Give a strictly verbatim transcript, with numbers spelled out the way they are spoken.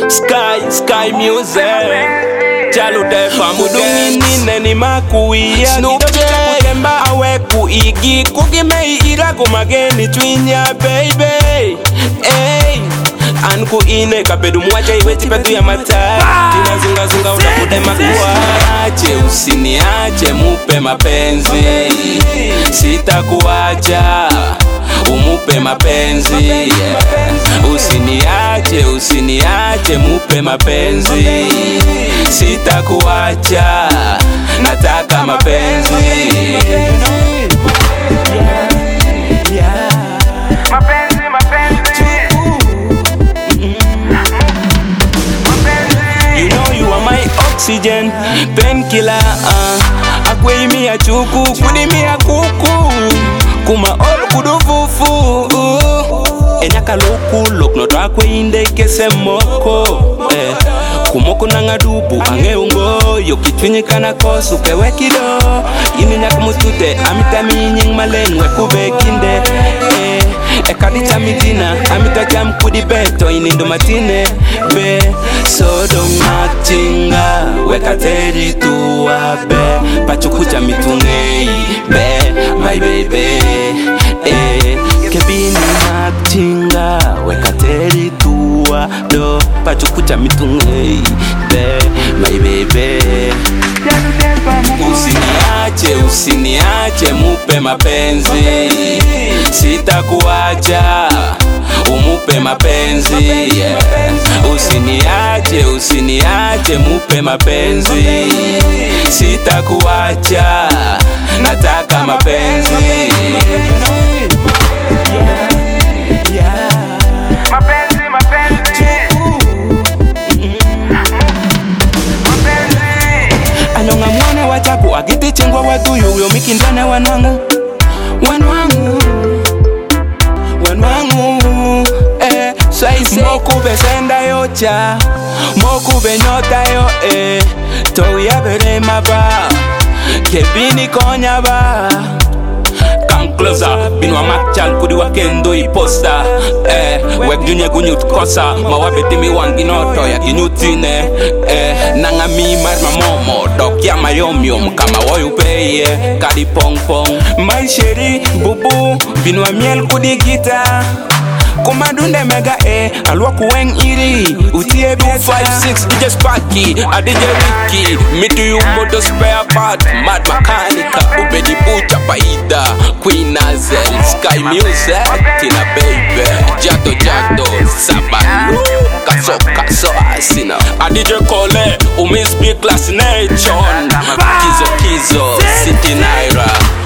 Sky, Sky Music. Chalo defa mudungi nine ni makuia. Snoop kutemba awe kuigi. Kugime ira kumageni twinya baby. Hey. Anku ine kapedu mwacha iwe chipetu ya matai. Tina zunga zunga utakude makuache. Usiniache mupe mapenzi. Sitakuacha umupe mapenzi, yeah. Usiniache, usiniache mupe mapenzi. Sitakuacha, nataka mapenzi. Mapenzi, mapenzi. You know you are my oxygen, painkiller. Uh, Akwe imi ya chuku, kudi mi ya kuku. Kuma olu kudufufu Enyaka loku lok no drakwe inde kese moko eh. Kumoko nangadubu ange ungo Yoki twinyi kana kosu kewe kido Ini nyak mutute amita minying malengwe kube kinde eh. Ekadi chamidina amita jam kudi beto inindo matine be Sodo machinga weka teri tuwa be Pachukucha mitungei be My baby eh. Kebini machinga weka teri tuwa do Pachukucha mitungei be My baby Usiniache, usiniache mupe mapenzi. Sitakuacha umupe mapenzi, yeah. Usiniache, usiniache mupe mapenzi. Sitakuacha, nataka mapenzi. Mapenzi, mapenzi. Anonga mwana wachaku agiti chingwa waduyu Uyo mikindane wanwangu Wanwangu Wanwangu eh, so I say Moku besenda yocha Moku benyota yo eh, To yabere maba Kebini konya ba Come closer, binwa makchal kudi wakendo iposta eh, Wek dunye gunyut kosa Mawabeti mi wangi noto ya ginyutine eh, Nanga mi marma momo Dok ya mayom yom kama woyu peye Kadi pong pong My sheri bubu Binwa miel kudi gita Kumadunde mega eh Alwa kuweng iri Utie two five six D J Sparky A D J Ricky Me do you moto spare part Mad Mechanica Ubedi Bucha Paida Queen Azel Sky Music Tina Baby Jato Jato Sabalu Kaso Kaso Asina A D J Kole Umis Big Class Nation Kizo Kizo City Naira